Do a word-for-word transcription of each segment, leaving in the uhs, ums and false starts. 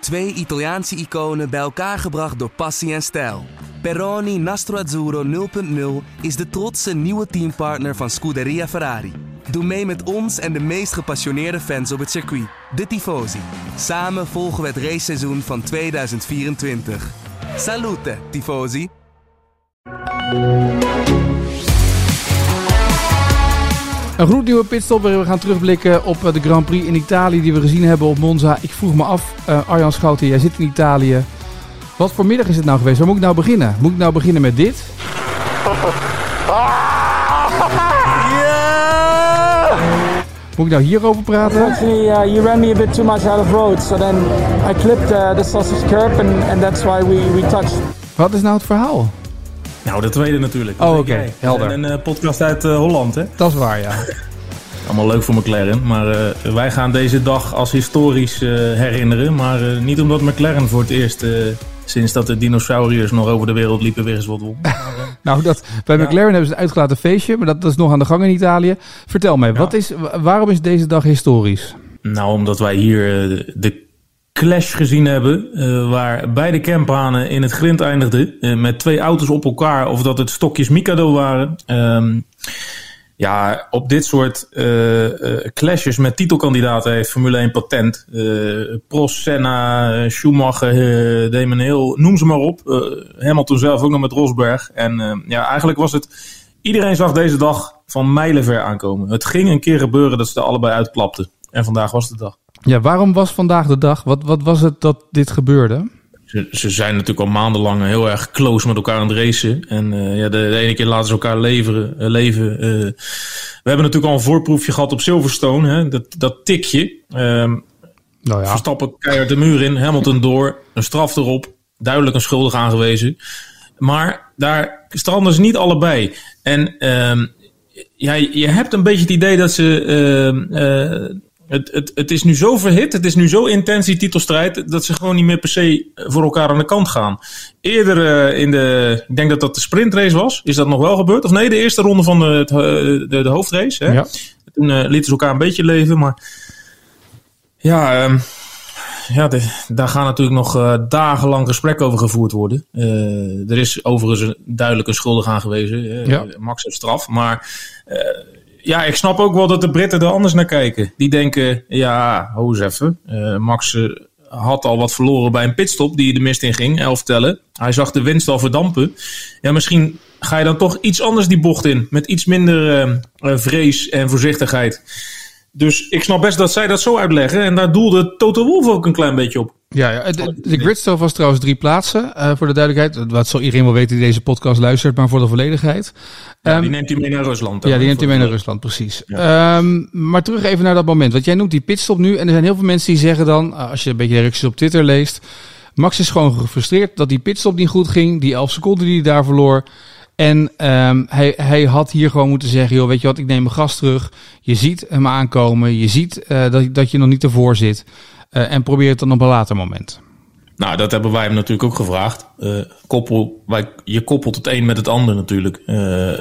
Twee Italiaanse iconen bij elkaar gebracht door passie en stijl. Peroni Nastro Azzurro nul punt nul is de trotse nieuwe teampartner van Scuderia Ferrari. Doe mee met ons en de meest gepassioneerde fans op het circuit, de Tifosi. Samen volgen we het raceseizoen van tweeduizend vierentwintig. Salute, Tifosi! Een gloednieuwe pitstop waarin we gaan terugblikken op de Grand Prix in Italië die we gezien hebben op Monza. Ik vroeg me af, uh, Arjan Schouten, jij zit in Italië. Wat voor middag is het nou geweest? Waar moet ik nou beginnen? Moet ik nou beginnen met dit? Moet ik nou hierover praten? Actually, uh, you ran me a bit too much out of road, so then I clipped uh, the sausage curb and, and that's why we, we touched. Wat is nou het verhaal? Nou, de tweede natuurlijk. Oh, oké. Okay. Helder. En een uh, podcast uit uh, Holland, hè? Dat is waar, ja. Allemaal leuk voor McLaren, maar uh, wij gaan deze dag als historisch uh, herinneren. Maar uh, niet omdat McLaren voor het eerst, uh, sinds dat de dinosauriërs nog over de wereld liepen, weer eens wat won. Maar, uh, nou, dat, bij ja. McLaren hebben ze een uitgelaten feestje, maar dat, dat is nog aan de gang in Italië. Vertel mij, ja. wat is, waarom is deze dag historisch? Nou, omdat wij hier uh, de clash gezien hebben, uh, waar beide campanen in het grind eindigden, uh, met twee auto's op elkaar, of dat het stokjes Mikado waren. Um, ja, op dit soort uh, uh, clashes met titelkandidaten heeft Formule één patent. Uh, Prost, Senna, Schumacher, uh, Damon Hill, noem ze maar op. Uh, Hamilton zelf ook nog met Rosberg. En uh, ja, eigenlijk was het, iedereen zag deze dag van mijlenver aankomen. Het ging een keer gebeuren dat ze er allebei uitklapten. En vandaag was de dag. Ja, waarom was vandaag de dag? Wat, wat was het dat dit gebeurde? Ze, ze zijn natuurlijk al maandenlang heel erg close met elkaar aan het racen. En uh, ja, de, de ene keer laten ze elkaar leveren, uh, leven. Uh, we hebben natuurlijk al een voorproefje gehad op Silverstone. Hè? Dat, dat tikje. Um, nou ja. Verstappen keihard de muur in. Hamilton door. Een straf erop. Duidelijk een schuldig aangewezen. Maar daar stranden ze niet allebei. En um, ja, je hebt een beetje het idee dat ze... Uh, uh, Het, het, het is nu zo verhit, het is nu zo intens die titelstrijd, dat ze gewoon niet meer per se voor elkaar aan de kant gaan. Eerder uh, in de, ik denk dat dat de sprintrace was, is dat nog wel gebeurd? Of nee, de eerste ronde van de, de, de hoofdrace. Hè? Ja. Toen uh, lieten ze elkaar een beetje leven, maar ja, um, ja de, daar gaan natuurlijk nog uh, dagenlang gesprekken over gevoerd worden. Uh, er is overigens duidelijk een schuldig aangewezen, uh, ja. Max heeft straf, maar... Uh, Ja, ik snap ook wel dat de Britten er anders naar kijken. Die denken, ja, ho eens even. Uh, Max uh, had al wat verloren bij een pitstop die de mist in ging, elf tellen. Hij zag de winst al verdampen. Ja, misschien ga je dan toch iets anders die bocht in. Met iets minder uh, uh, vrees en voorzichtigheid. Dus ik snap best dat zij dat zo uitleggen. En daar doelde Toto Wolff ook een klein beetje op. Ja, ja de, de gridstop was trouwens drie plaatsen, uh, voor de duidelijkheid. Wat zal iedereen wel weten die deze podcast luistert, maar voor de volledigheid. Ja, um, die neemt hij mee naar Rusland. Ja, die neemt hij mee naar Rusland, precies. Ja. Um, maar terug even naar dat moment. Want jij noemt die pitstop nu, en er zijn heel veel mensen die zeggen dan, als je een beetje reacties op Twitter leest, Max is gewoon gefrustreerd dat die pitstop niet goed ging, die elf seconden die hij daar verloor. En um, hij, hij had hier gewoon moeten zeggen, joh, weet je wat, ik neem mijn gas terug. Je ziet hem aankomen, je ziet uh, dat, dat je nog niet ervoor zit. Uh, en probeer het dan op een later moment. Nou, dat hebben wij hem natuurlijk ook gevraagd. Uh, koppel, wij, je koppelt het een met het ander natuurlijk. Uh,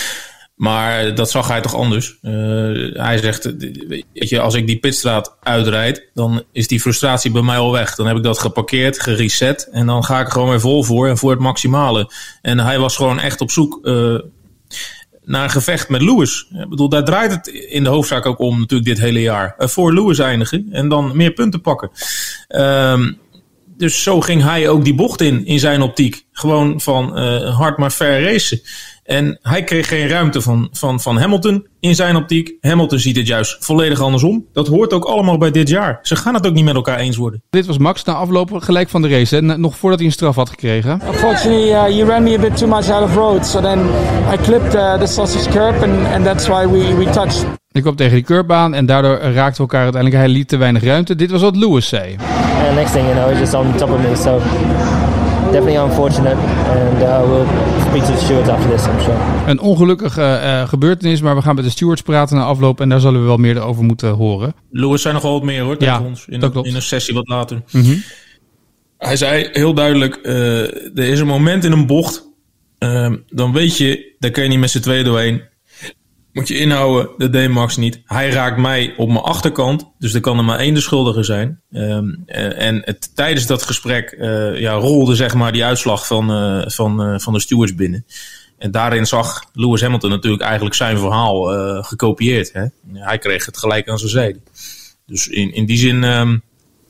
maar dat zag hij toch anders. Uh, hij zegt, weet je, als ik die pitstraat uitrijd, dan is die frustratie bij mij al weg. Dan heb ik dat geparkeerd, gereset en dan ga ik er gewoon weer vol voor en voor het maximale. En hij was gewoon echt op zoek... Uh, naar een gevecht met Lewis. Ik bedoel, daar draait het in de hoofdzaak ook om natuurlijk dit hele jaar. Uh, voor Lewis eindigen en dan meer punten pakken. Um, dus zo ging hij ook die bocht in, in zijn optiek. Gewoon van uh, hard maar fair racen. En hij kreeg geen ruimte van, van, van Hamilton in zijn optiek. Hamilton ziet het juist volledig andersom. Dat hoort ook allemaal bij dit jaar. Ze gaan het ook niet met elkaar eens worden. Dit was Max na afloop gelijk van de race, hè? Nog voordat hij een straf had gekregen. Unfortunately, uh, you ran me a bit too much out of road. So then I clipped uh, the sausage curb and, and that's why we, we touched. Ik kwam tegen die curb aan en daardoor raakten we elkaar uiteindelijk. Hij liet te weinig ruimte. Dit was wat Lewis zei. And next thing you know, he's just on top of me. So definitely unfortunate. And uh, we'll speak to the stewards after this, I'm sure. Een ongelukkige uh, gebeurtenis, maar we gaan met de stewards praten na afloop en daar zullen we wel meer over moeten horen. Lewis zei nog wel wat meer hoor, tegen ja, ons. In, dat een, in een sessie wat later. Mm-hmm. Hij zei heel duidelijk, uh, er is een moment in een bocht, uh, dan weet je, daar kun je niet met z'n tweeën doorheen. Moet je inhouden, dat deed Max niet. Hij raakt mij op mijn achterkant, dus er kan er maar één de schuldige zijn. Um, uh, en het, tijdens dat gesprek uh, ja, rolde zeg maar die uitslag van, uh, van, uh, van de stewards binnen. En daarin zag Lewis Hamilton natuurlijk eigenlijk zijn verhaal uh, gekopieerd. Hè? Hij kreeg het gelijk aan zijn zijde. Dus in, in die zin... Um,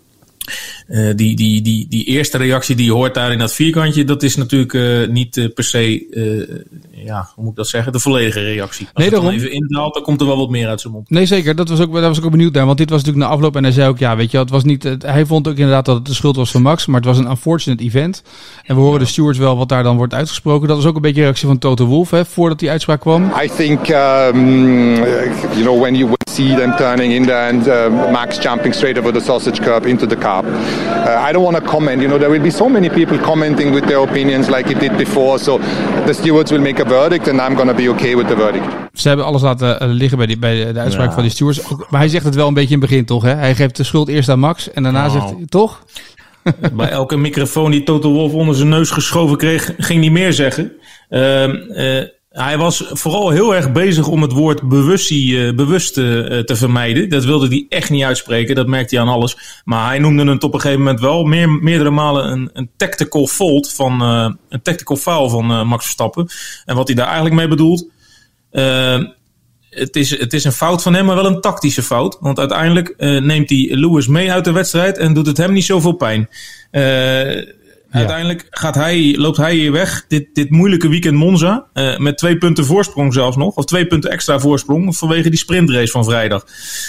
Uh, die, die, die, die eerste reactie die je hoort daar in dat vierkantje, dat is natuurlijk uh, niet uh, per se, uh, ja, hoe moet ik dat zeggen, de volledige reactie. Als nee, het daarom... dan even indaalt, dan komt er wel wat meer uit zijn mond. Nee, zeker. Dat was ook, daar was ik ook benieuwd naar. Want dit was natuurlijk na afloop en hij zei ook, ja, weet je, het was niet, het, hij vond ook inderdaad dat het de schuld was van Max, maar het was een unfortunate event. En we horen de stewards wel wat daar dan wordt uitgesproken. Dat is ook een beetje de reactie van Toto Wolff, hè, voordat die uitspraak kwam. I think, um, you know, when you see them turning in there and uh, Max jumping straight over the sausage curb into the car. Uh, I don't want to comment, you know, there will be so many people commenting with their opinions like it did before. So the stewards will make a verdict and I'm going to be okay with the verdict. Ze hebben alles laten liggen bij, die, bij de uitspraak ja. van die stewards. Maar hij zegt het wel een beetje in het begin, toch? Hè? Hij geeft de schuld eerst aan Max en daarna nou. zegt hij, toch? Bij elke microfoon die Toto Wolff onder zijn neus geschoven kreeg, ging hij meer zeggen. Uh, uh, Hij was vooral heel erg bezig om het woord bewustie, uh, bewust uh, te vermijden. Dat wilde hij echt niet uitspreken, dat merkte hij aan alles. Maar hij noemde het op een gegeven moment wel meer, meerdere malen een, een tactical fault van, uh, een tactical foul van uh, Max Verstappen. En wat hij daar eigenlijk mee bedoelt, uh, het, is, het is een fout van hem, maar wel een tactische fout. Want uiteindelijk uh, neemt hij Lewis mee uit de wedstrijd en doet het hem niet zoveel pijn. Uh, Ja. Uiteindelijk gaat hij, loopt hij hier weg, dit, dit moeilijke weekend Monza, uh, met twee punten voorsprong zelfs nog, of twee punten extra voorsprong, vanwege die sprintrace van vrijdag.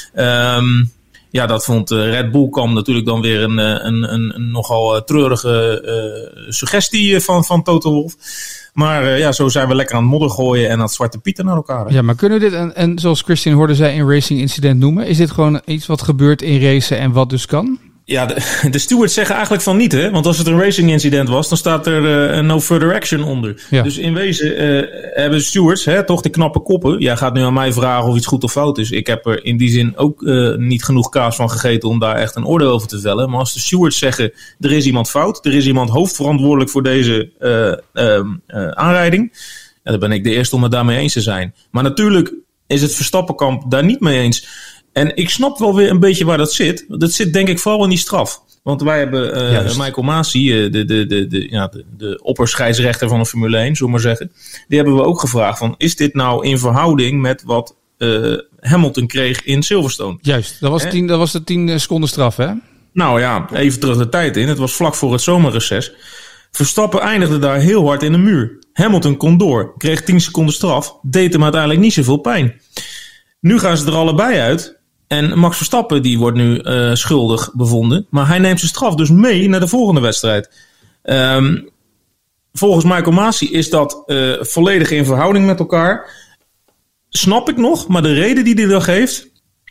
Um, ja, dat vond uh, Red Bull kwam natuurlijk dan weer een, een, een, een nogal uh, treurige uh, suggestie van, van Toto Wolff. Maar uh, ja, zo zijn we lekker aan het modder gooien en aan het zwarte pieten naar elkaar. Hè? Ja, maar kunnen we dit, en, en zoals Christian hoorde zei, een racing incident noemen? Is dit gewoon iets wat gebeurt in racen en wat dus kan? Ja, de, de stewards zeggen eigenlijk van niet, hè? Want als het een racing incident was, dan staat er uh, no further action onder. Ja. Dus in wezen uh, hebben de stewards, hè, toch de knappe koppen. Jij gaat nu aan mij vragen of iets goed of fout is. Ik heb er in die zin ook uh, niet genoeg kaas van gegeten om daar echt een oordeel over te vellen. Maar als de stewards zeggen, er is iemand fout, er is iemand hoofdverantwoordelijk voor deze uh, uh, uh, aanrijding, ja, dan ben ik de eerste om het daarmee eens te zijn. Maar natuurlijk is het Verstappenkamp daar niet mee eens. En ik snap wel weer een beetje waar dat zit. Dat zit denk ik vooral in die straf. Want wij hebben uh, Michael Masi, uh, de, de, de, de, ja, de, de opperscheidsrechter van de Formule één, zullen we maar zeggen. Die hebben we ook gevraagd van, is dit nou in verhouding met wat uh, Hamilton kreeg in Silverstone? Juist, dat was, tien, dat was de tien seconden straf, hè? Nou ja, even terug de tijd in. Het was vlak voor het zomerreces. Verstappen eindigde daar heel hard in de muur. Hamilton kon door, kreeg tien seconden straf, deed hem uiteindelijk niet zoveel pijn. Nu gaan ze er allebei uit. En Max Verstappen die wordt nu uh, schuldig bevonden. Maar hij neemt zijn straf dus mee naar de volgende wedstrijd. Um, volgens Michael Masi is dat uh, volledig in verhouding met elkaar. Snap ik nog, maar de reden die hij dan geeft.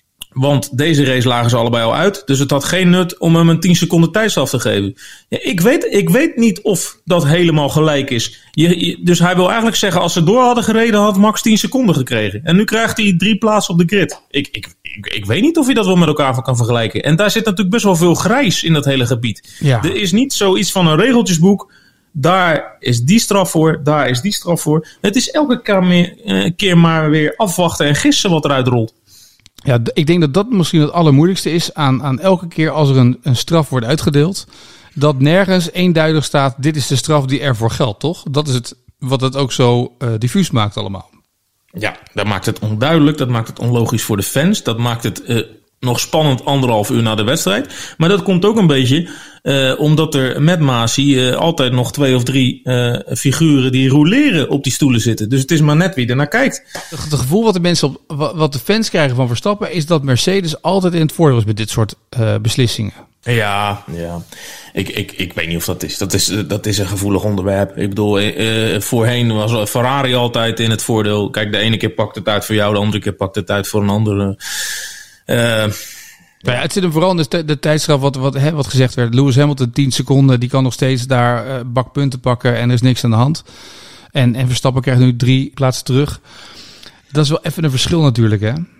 Want deze race lagen ze allebei al uit. Dus het had geen nut om hem een tien seconden tijdstraf te geven. Ja, ik, weet, ik weet niet of dat helemaal gelijk is. Je, je, dus hij wil eigenlijk zeggen, als ze door hadden gereden, had Max tien seconden gekregen. En nu krijgt hij drie plaatsen op de grid. Ik, ik, ik, ik weet niet of je dat wel met elkaar kan vergelijken. En daar zit natuurlijk best wel veel grijs in dat hele gebied. Ja. Er is niet zoiets van een regeltjesboek. Daar is die straf voor, daar is die straf voor. Het is elke keer, meer, keer maar weer afwachten en gissen wat eruit rolt. Ja, ik denk dat dat misschien het allermoeilijkste is aan, aan elke keer als er een, een straf wordt uitgedeeld. Dat nergens eenduidig staat, dit is de straf die ervoor geldt, toch? Dat is het wat het ook zo uh, diffuus maakt allemaal. Ja, dat maakt het onduidelijk, dat maakt het onlogisch voor de fans. Dat maakt het uh, nog spannend anderhalf uur na de wedstrijd. Maar dat komt ook een beetje uh, omdat er met Masi uh, altijd nog twee of drie uh, figuren die roleren op die stoelen zitten. Dus het is maar net wie er naar kijkt. Het gevoel wat de mensen op, wat de fans krijgen van Verstappen is dat Mercedes altijd in het voordeel is met dit soort uh, beslissingen. Ja, ja. Ik, ik, ik weet niet of dat is. Dat is, dat is een gevoelig onderwerp. Ik bedoel, uh, voorheen was Ferrari altijd in het voordeel. Kijk, de ene keer pakt het uit voor jou, de andere keer pakt het uit voor een andere. Uh, ja, ja, het zit hem vooral in de, de tijdstraf wat, wat, hè, wat gezegd werd. Lewis Hamilton tien seconden, die kan nog steeds daar uh, bakpunten pakken en er is niks aan de hand. En, en Verstappen krijgt nu drie plaatsen terug. Dat is wel even een verschil natuurlijk, hè?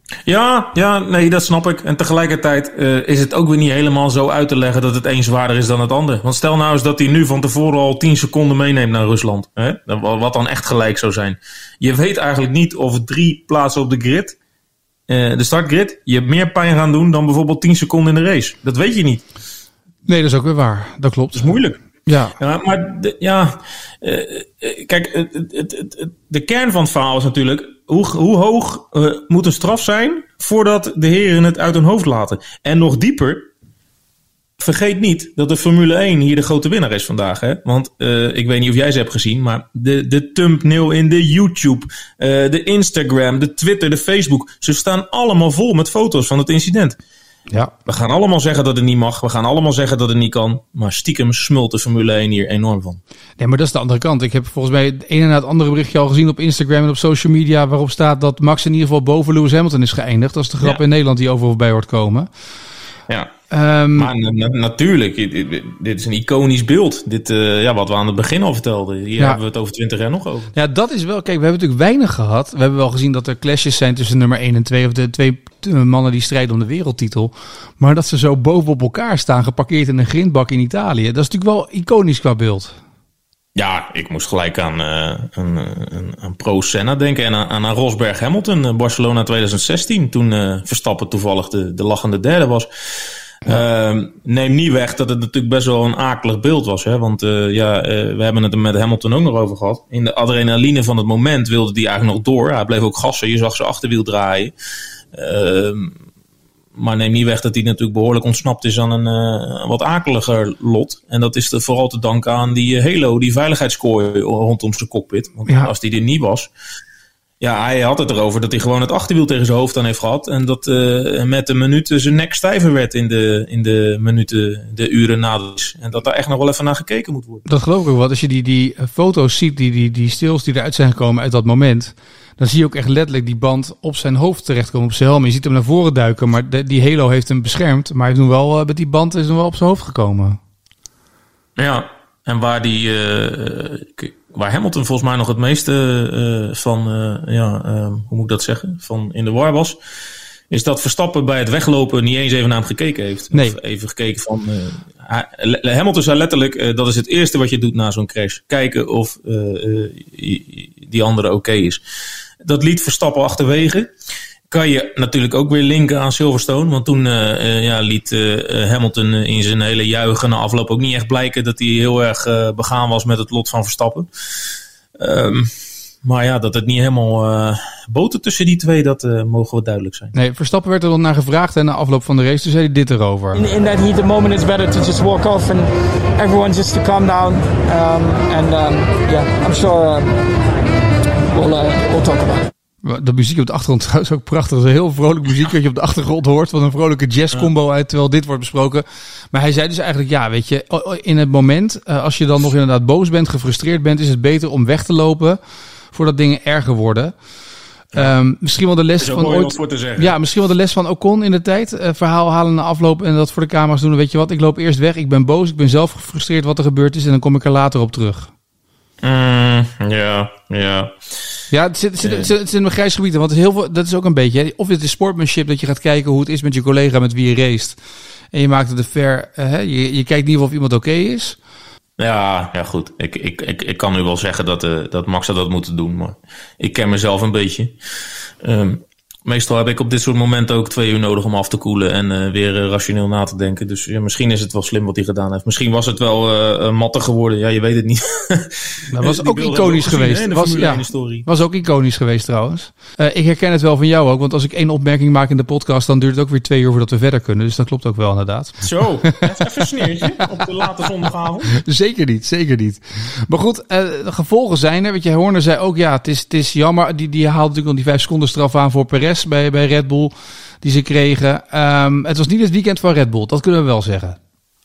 Ja, ja, nee, dat snap ik. En tegelijkertijd uh, is het ook weer niet helemaal zo uit te leggen dat het een zwaarder is dan het ander. Want stel nou eens dat hij nu van tevoren al tien seconden meeneemt naar Rusland. Hè? Wat dan echt gelijk zou zijn. Je weet eigenlijk niet of het drie plaatsen op de grid, uh, de startgrid, je meer pijn gaan doen dan bijvoorbeeld tien seconden in de race. Dat weet je niet. Nee, dat is ook weer waar. Dat klopt. Dat is moeilijk. Ja. ja maar de, ja, uh, kijk, het, het, het, het, de kern van het verhaal is natuurlijk, hoe, hoe hoog uh, moet een straf zijn voordat de heren het uit hun hoofd laten? En nog dieper, vergeet niet dat de Formule één hier de grote winnaar is vandaag. Hè? Want uh, ik weet niet of jij ze hebt gezien, maar de, de thumbnail in de YouTube, uh, de Instagram, de Twitter, de Facebook, ze staan allemaal vol met foto's van het incident. Ja. We gaan allemaal zeggen dat het niet mag. We gaan allemaal zeggen dat het niet kan. Maar stiekem smult de Formule één hier enorm van. Nee, maar dat is de andere kant. Ik heb volgens mij het ene na het andere berichtje al gezien op Instagram en op social media, waarop staat dat Max in ieder geval boven Lewis Hamilton is geëindigd. Dat is de grap ja. in Nederland die overal bij hoort komen. Ja. Um, maar na- natuurlijk, dit, dit is een iconisch beeld. Dit, uh, ja, wat we aan het begin al vertelden. Hier ja. hebben we het over twintig jaar nog over. Ja, dat is wel... Kijk, we hebben natuurlijk weinig gehad. We hebben wel gezien dat er clashes zijn tussen nummer één en twee. Of de twee mannen die strijden om de wereldtitel. Maar dat ze zo bovenop elkaar staan, geparkeerd in een grindbak in Italië. Dat is natuurlijk wel iconisch qua beeld. Ja, ik moest gelijk aan, uh, aan, aan, aan Pro Senna denken. En aan, aan Rosberg Hamilton, Barcelona twintig zestien. Toen uh, Verstappen toevallig de, de lachende derde was. Ja. Uh, neem niet weg dat het natuurlijk best wel een akelig beeld was. Hè? Want uh, ja, uh, we hebben het er met Hamilton ook nog over gehad. In de adrenaline van het moment wilde hij eigenlijk nog door. Hij bleef ook gassen. Je zag zijn achterwiel draaien. Uh, maar neem niet weg dat hij natuurlijk behoorlijk ontsnapt is aan een uh, wat akeliger lot. En dat is de, vooral te danken aan die uh, halo, die veiligheidskooi rondom zijn cockpit. Want ja. als die er niet was... Ja, hij had het erover dat hij gewoon het achterwiel tegen zijn hoofd aan heeft gehad. En dat uh, met de minuten zijn nek stijver werd in de, in de minuten, de uren na de race. En dat daar echt nog wel even naar gekeken moet worden. Dat geloof ik ook wel. Als je die, die foto's ziet, die, die, die stills die eruit zijn gekomen uit dat moment, dan zie je ook echt letterlijk die band op zijn hoofd terechtkomen, op zijn helm. Je ziet hem naar voren duiken, maar de, die halo heeft hem beschermd. Maar hij heeft nu wel, uh, met die band is hem wel op zijn hoofd gekomen. Ja, en waar die... Uh, Waar Hamilton volgens mij nog het meeste uh, van, uh, ja, uh, hoe moet ik dat zeggen, van in de war was, is dat Verstappen bij het weglopen niet eens even naar hem gekeken heeft. Nee. Of even gekeken van, uh, hij, Hamilton zei letterlijk, uh, dat is het eerste wat je doet na zo'n crash. Kijken of uh, uh, die andere oké okay is. Dat liet Verstappen achterwege. Kan je natuurlijk ook weer linken aan Silverstone. Want toen uh, uh, ja, liet uh, Hamilton in zijn hele juichen na afloop ook niet echt blijken dat hij heel erg uh, begaan was met het lot van Verstappen. Um, maar ja, dat het niet helemaal uh, boter tussen die twee, dat uh, mogen we duidelijk zijn. Nee, Verstappen werd er dan naar gevraagd en na afloop van de race, toen zei hij dit erover. In, in that heat, the moment it's better to just walk off and everyone just to calm down. Um, and um, yeah, I'm sure uh, we'll, uh, we'll talk about it. De muziek op de achtergrond trouwens ook prachtig. Dat is een heel vrolijk muziek wat je op de achtergrond hoort. Wat een vrolijke jazzcombo uit, terwijl dit wordt besproken. Maar hij zei dus eigenlijk, ja, weet je, in het moment, als je dan nog inderdaad boos bent, gefrustreerd bent, is het beter om weg te lopen voordat dingen erger worden. Ja. Um, misschien wel de les van ooit, ja, misschien wel de les van Ocon in de tijd. Uh, verhaal halen na afloop en dat voor de camera's doen. Weet je wat, ik loop eerst weg, ik ben boos, ik ben zelf gefrustreerd wat er gebeurd is en dan kom ik er later op terug. Mm, ja, ja. Ja, het zit, het zit, het zit, het zit in een grijs gebied. Want heel veel, dat is ook een beetje. Hè, of het is sportsmanship dat je gaat kijken hoe het is met je collega met wie je racet. En je maakt het een fair. Uh, je, je kijkt in ieder geval of iemand oké okay is. Ja, ja, goed. Ik, ik, ik, ik kan nu wel zeggen dat, uh, dat Max had dat moeten doen. Maar ik ken mezelf een beetje. Um, Meestal heb ik op dit soort momenten ook twee uur nodig om af te koelen en uh, weer uh, rationeel na te denken. Dus ja, misschien is het wel slim wat hij gedaan heeft. Misschien was het wel uh, matter geworden. Ja, je weet het niet. Dat was ook iconisch geweest. Hè, was, ja, was ook iconisch geweest trouwens. Uh, ik herken het wel van jou ook. Want als ik één opmerking maak in de podcast, dan duurt het ook weer twee uur voordat we verder kunnen. Dus dat klopt ook wel inderdaad. Zo, even een sneertje op de late zondagavond. Zeker niet, zeker niet. Maar goed, uh, de gevolgen zijn er. Weet je, Horner zei ook, ja, het is, het is jammer. Die, die haalde natuurlijk nog die vijf seconden straf aan voor Perez bij, bij Red Bull die ze kregen. Um, het was niet het weekend van Red Bull, dat kunnen we wel zeggen.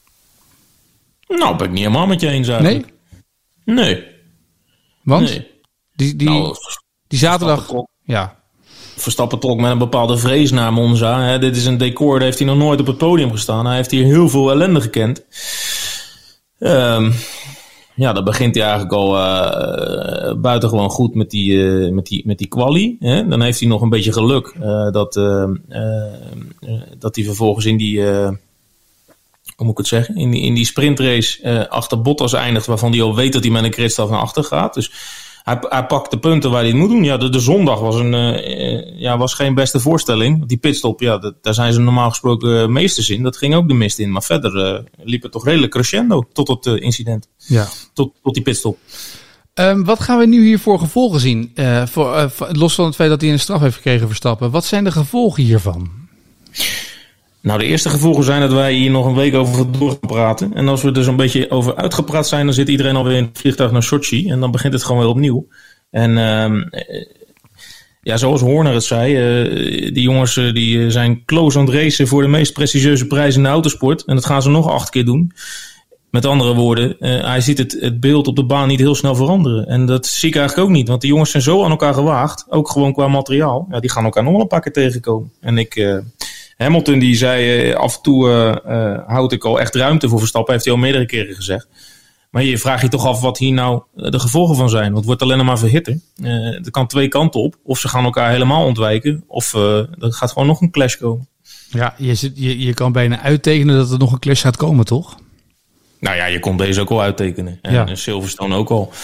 Nou, ben ik niet helemaal met je eens eigenlijk. Nee? Nee. Want? Nee. Die, die, nou, die zaterdag... Verstappen trok, ja. Verstappen trok met een bepaalde vrees naar Monza. Hè. Dit is een decor, daar heeft hij nog nooit op het podium gestaan. Hij heeft hier heel veel ellende gekend. Um, ja, dan begint hij eigenlijk al uh, buitengewoon goed met die, uh, met die, met die quali. Hè? Dan heeft hij nog een beetje geluk uh, dat, uh, uh, dat hij vervolgens in die, uh, hoe moet ik het zeggen, in die, in die sprintrace uh, achter Bottas eindigt, waarvan hij al weet dat hij met een gridstraf naar achter gaat. Dus hij, hij pakt de punten waar hij het moet doen. Ja, de, de zondag was, een, uh, ja, was geen beste voorstelling. Die pitstop, ja, dat, daar zijn ze normaal gesproken meesters in. Dat ging ook de mist in. Maar verder uh, liep het toch redelijk crescendo tot het uh, incident. Ja. Tot, tot die pitstop. Um, wat gaan we nu hier voor gevolgen zien? Uh, voor, uh, los van het feit dat hij een straf heeft gekregen Verstappen. Wat zijn de gevolgen hiervan? Nou, de eerste gevolgen zijn dat wij hier nog een week over door gaan praten. En als we er zo'n beetje over uitgepraat zijn, dan zit iedereen alweer in het vliegtuig naar Sochi. En dan begint het gewoon weer opnieuw. En uh, ja, zoals Horner het zei, uh, die jongens uh, die zijn close aan het racen voor de meest prestigieuze prijs in de autosport. En dat gaan ze nog acht keer doen. Met andere woorden, uh, hij ziet het, het beeld op de baan niet heel snel veranderen. En dat zie ik eigenlijk ook niet. Want die jongens zijn zo aan elkaar gewaagd, ook gewoon qua materiaal. Ja, die gaan elkaar nog wel een paar keer tegenkomen. En ik... Uh, Hamilton die zei uh, af en toe uh, uh, houd ik al echt ruimte voor Verstappen, heeft hij al meerdere keren gezegd. Maar je vraagt je toch af wat hier nou de gevolgen van zijn. Want het wordt alleen maar verhitter. Uh, er kan twee kanten op. Of ze gaan elkaar helemaal ontwijken. Of uh, er gaat gewoon nog een clash komen. Ja, je, zit, je, je kan bijna uittekenen dat er nog een clash gaat komen, toch? Nou ja, je kon deze ook al uittekenen. En, ja. en Silverstone ook al.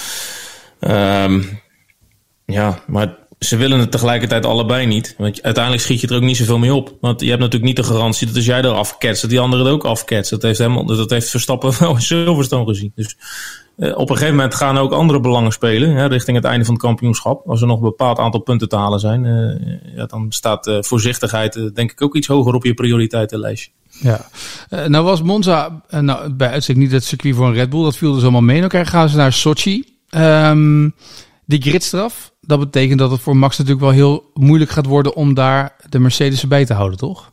Um, ja, maar... Ze willen het tegelijkertijd allebei niet. Want uiteindelijk schiet je er ook niet zoveel mee op. Want je hebt natuurlijk niet de garantie dat als jij er afketst, dat die anderen het ook afketst. Dat heeft, helemaal, dat heeft Verstappen wel in Silverstone gezien. Dus uh, op een gegeven moment gaan ook andere belangen spelen. Hè, richting het einde van het kampioenschap. Als er nog een bepaald aantal punten te halen zijn. Uh, ja, dan staat uh, voorzichtigheid uh, denk ik ook iets hoger op je prioriteitenlijstje. Ja, uh, nou was Monza uh, nou, bij uitstek niet het circuit voor een Red Bull. Dat viel dus allemaal mee. En dan gaan ze naar Sochi. Um, die gridstraf. Dat betekent dat het voor Max natuurlijk wel heel moeilijk gaat worden om daar de Mercedes bij te houden, toch?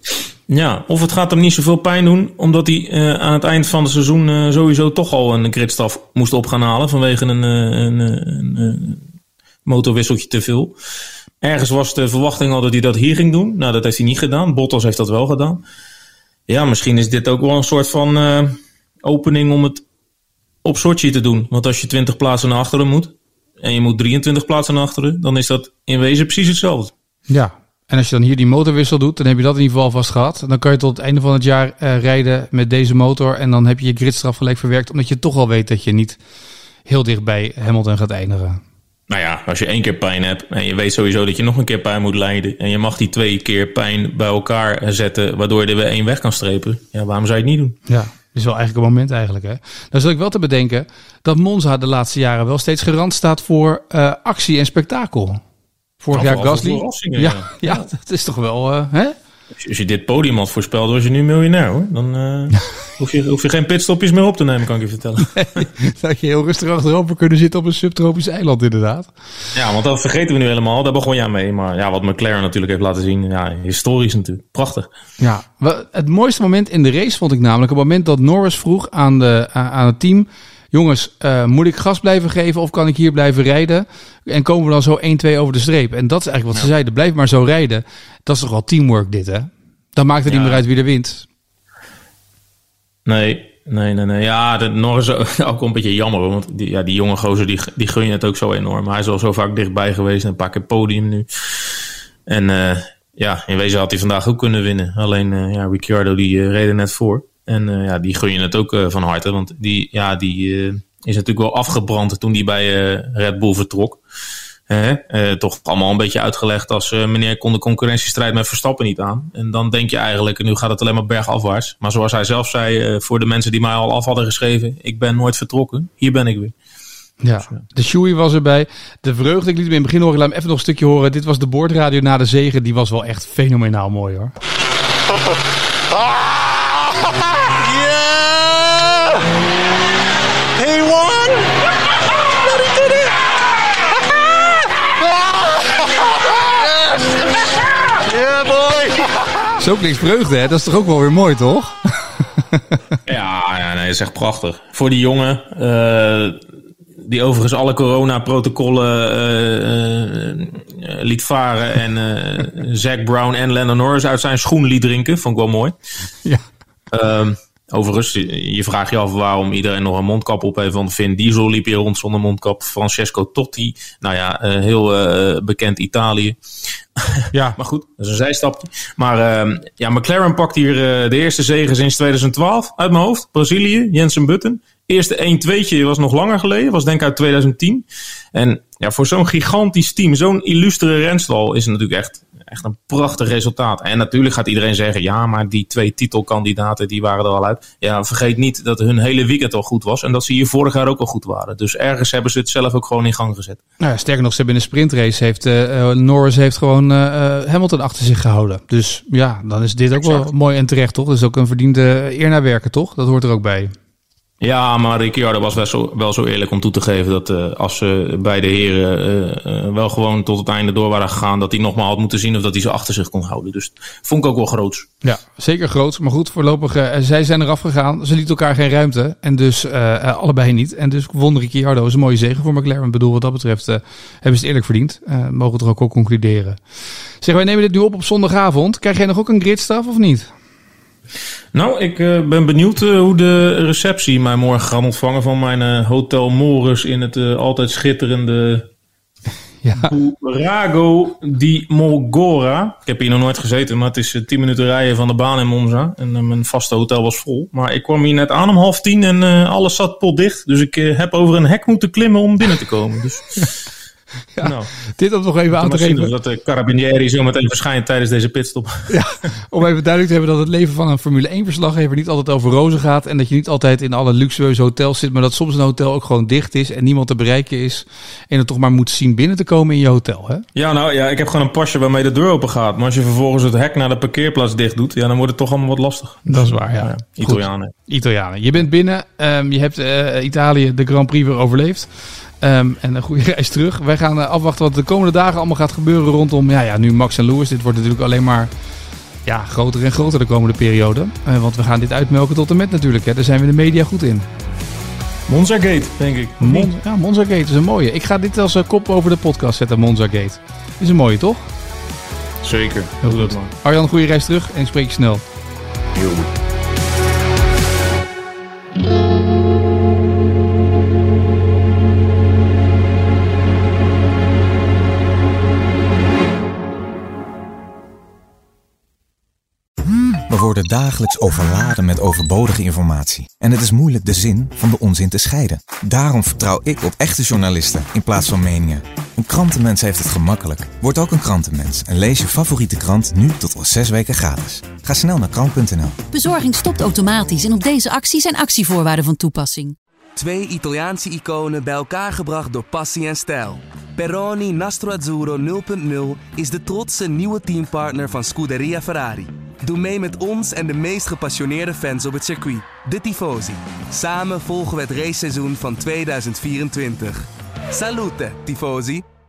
Ja, of het gaat hem niet zoveel pijn doen, omdat hij uh, aan het eind van het seizoen uh, sowieso toch al een gridstraf moest op gaan halen vanwege een, een, een, een motorwisseltje te veel. Ergens was de verwachting al dat hij dat hier ging doen. Nou, dat heeft hij niet gedaan. Bottas heeft dat wel gedaan. Ja, misschien is dit ook wel een soort van uh, opening om het op Sochi te doen. Want als je twintig plaatsen naar achteren moet en je moet drieëntwintig plaatsen naar achteren, dan is dat in wezen precies hetzelfde. Ja, en als je dan hier die motorwissel doet, dan heb je dat in ieder geval vast gehad. Dan kan je tot het einde van het jaar uh, rijden met deze motor en dan heb je je gridstraf gelijk verwerkt, omdat je toch al weet dat je niet heel dicht bij Hamilton gaat eindigen. Nou ja, als je één keer pijn hebt en je weet sowieso dat je nog een keer pijn moet lijden en je mag die twee keer pijn bij elkaar zetten, waardoor je er weer één weg kan strepen. Ja, waarom zou je het niet doen? Ja, dat is wel eigenlijk een moment eigenlijk, hè. Dan zat ik wel te bedenken dat Monza de laatste jaren wel steeds garant staat voor uh, actie en spektakel. Vorig Nou, jaar Gasly. Ja, ja, ja, dat is toch wel, uh, hè? Als je, als je dit podium had voorspeld, was je nu miljonair, hoor. Dan uh, hoef, je, hoef je geen pitstopjes meer op te nemen, kan ik je vertellen. Nee, dat had je heel rustig achterover kunnen zitten op een subtropisch eiland, inderdaad. Ja, want dat vergeten we nu helemaal. Daar begon jij mee. Maar ja, wat McLaren natuurlijk heeft laten zien, ja, historisch natuurlijk. Prachtig. Ja, het mooiste moment in de race vond ik namelijk het moment dat Norris vroeg aan, de, aan het team: jongens, uh, moet ik gas blijven geven of kan ik hier blijven rijden? En komen we dan zo één twee over de streep? En dat is eigenlijk wat ja. ze zeiden. Blijf maar zo rijden. Dat is toch wel teamwork dit, hè? Dan maakt het ja. niet meer uit wie er wint. Nee, nee, nee. nee. Ja, de Norris is ook een beetje jammer. Want die, ja, die jonge gozer, die, die gun je het ook zo enorm. Hij is al zo vaak dichtbij geweest. Een paar keer podium nu. En uh, ja, in wezen had hij vandaag ook kunnen winnen. Alleen, uh, ja, Ricciardo die uh, reed er net voor. En uh, ja, die gun je het ook uh, van harte. Want die, ja, die uh, is natuurlijk wel afgebrand toen hij bij uh, Red Bull vertrok. Uh, uh, toch allemaal een beetje uitgelegd als uh, meneer kon de concurrentiestrijd met Verstappen niet aan. En dan denk je eigenlijk, nu gaat het alleen maar bergafwaarts. Maar zoals hij zelf zei, uh, voor de mensen die mij al af hadden geschreven, ik ben nooit vertrokken. Hier ben ik weer. Ja, dus, ja. De Shoei was erbij. De vreugde, ik liet hem in het begin horen. Ik laat hem even nog een stukje horen. Dit was de boordradio na de zege. Die was wel echt fenomenaal mooi, hoor. Yeah! He won! But he did it! Yeah, boy! Zo klinkt vreugde, hè? Dat is toch ook wel weer mooi, toch? ja, ja, nee, dat is echt prachtig. Voor die jongen, uh, die overigens alle coronaprotocollen uh, uh, liet varen en uh, Zac Brown en Lando Norris uit zijn schoen liet drinken. Vond ik wel mooi. Ja. Um, overigens, je vraagt je af waarom iedereen nog een mondkap op heeft. Want Vin Diesel liep hier rond zonder mondkap. Francesco Totti, nou ja, uh, heel uh, bekend Italië. Ja. Maar goed, dat is een zijstapje. Maar uh, ja, McLaren pakt hier uh, de eerste zege sinds tweeduizend twaalf uit mijn hoofd. Brazilië, Jensen Button. Eerste een tweetje was nog langer geleden, was denk ik uit tweeduizend tien. En ja, voor zo'n gigantisch team, zo'n illustere renstal is het natuurlijk echt, echt een prachtig resultaat. En natuurlijk gaat iedereen zeggen, ja, maar die twee titelkandidaten die waren er al uit. Ja, vergeet niet dat hun hele weekend al goed was en dat ze hier vorig jaar ook al goed waren. Dus ergens hebben ze het zelf ook gewoon in gang gezet. Nou ja, sterker nog, ze hebben in de sprintrace, heeft uh, Norris heeft gewoon uh, Hamilton achter zich gehouden. Dus ja, dan is dit ook exact. Wel mooi en terecht, toch? Dat is ook een verdiende eer naar werken, toch? Dat hoort er ook bij. Ja, maar Ricciardo was wel zo, wel zo eerlijk om toe te geven dat uh, als ze beide heren uh, uh, wel gewoon tot het einde door waren gegaan, dat hij nogmaals had moeten zien of dat hij ze achter zich kon houden. Dus vond ik ook wel groots. Ja, zeker groots. Maar goed, voorlopig, uh, zij zijn eraf gegaan. Ze lieten elkaar geen ruimte en dus uh, uh, allebei niet. En dus won Ricciardo. Is een mooie zege voor McLaren. Ik bedoel, wat dat betreft uh, hebben ze het eerlijk verdiend. Uh, mogen we er ook wel concluderen. Zeg, wij nemen dit nu op op zondagavond. Krijg jij nog ook een gridstraf of niet? Nou, ik uh, ben benieuwd uh, hoe de receptie mij morgen gaat ontvangen van mijn uh, Hotel Morris in het uh, altijd schitterende ja. Burago di Molgora. Ik heb hier nog nooit gezeten, maar het is uh, tien minuten rijden van de baan in Monza. En uh, mijn vaste hotel was vol. Maar ik kwam hier net aan om half tien en uh, alles zat potdicht. Dus ik uh, heb over een hek moeten klimmen om binnen te komen. Dus... Ja, nou, dit om nog even aan te geven. Dat de Carabinieri zo meteen verschijnt tijdens deze pitstop. Ja, om even duidelijk te hebben dat het leven van een Formule één verslaggever niet altijd over rozen gaat. En dat je niet altijd in alle luxueuze hotels zit. Maar dat soms een hotel ook gewoon dicht is en niemand te bereiken is. En het toch maar moet zien binnen te komen in je hotel. Hè? Ja, nou ja, ik heb gewoon een pasje waarmee de deur open gaat. Maar als je vervolgens het hek naar de parkeerplaats dicht doet, ja, dan wordt het toch allemaal wat lastig. Dat is waar, ja. ja Italianen. Italianen. Je bent binnen. Um, je hebt uh, Italië de Grand Prix weer overleefd. Um, en een goede reis terug. Wij gaan uh, afwachten wat de komende dagen allemaal gaat gebeuren rondom ja, ja, nu Max en Lewis. Dit wordt natuurlijk alleen maar ja, groter en groter de komende periode. Uh, want we gaan dit uitmelken tot en met natuurlijk. Hè. Daar zijn we de media goed in. Monza Gate, denk ik. Mon- ja, Monza Gate is een mooie. Ik ga dit als uh, kop over de podcast zetten, Monza Gate. Is een mooie, toch? Zeker. Heel goed. Arjan, goede reis terug en ik spreek je snel. Heel goed. We worden dagelijks overladen met overbodige informatie. En het is moeilijk de zin van de onzin te scheiden. Daarom vertrouw ik op echte journalisten in plaats van meningen. Een krantenmens heeft het gemakkelijk. Word ook een krantenmens en lees je favoriete krant nu tot al zes weken gratis. Ga snel naar krant punt n l. Bezorging stopt automatisch en op deze actie zijn actievoorwaarden van toepassing. Twee Italiaanse iconen bij elkaar gebracht door passie en stijl. Peroni Nastro Azzurro nul punt nul is de trotse nieuwe teampartner van Scuderia Ferrari. Doe mee met ons en de meest gepassioneerde fans op het circuit, de Tifosi. Samen volgen we het raceseizoen van tweeduizend vierentwintig. Salute, Tifosi!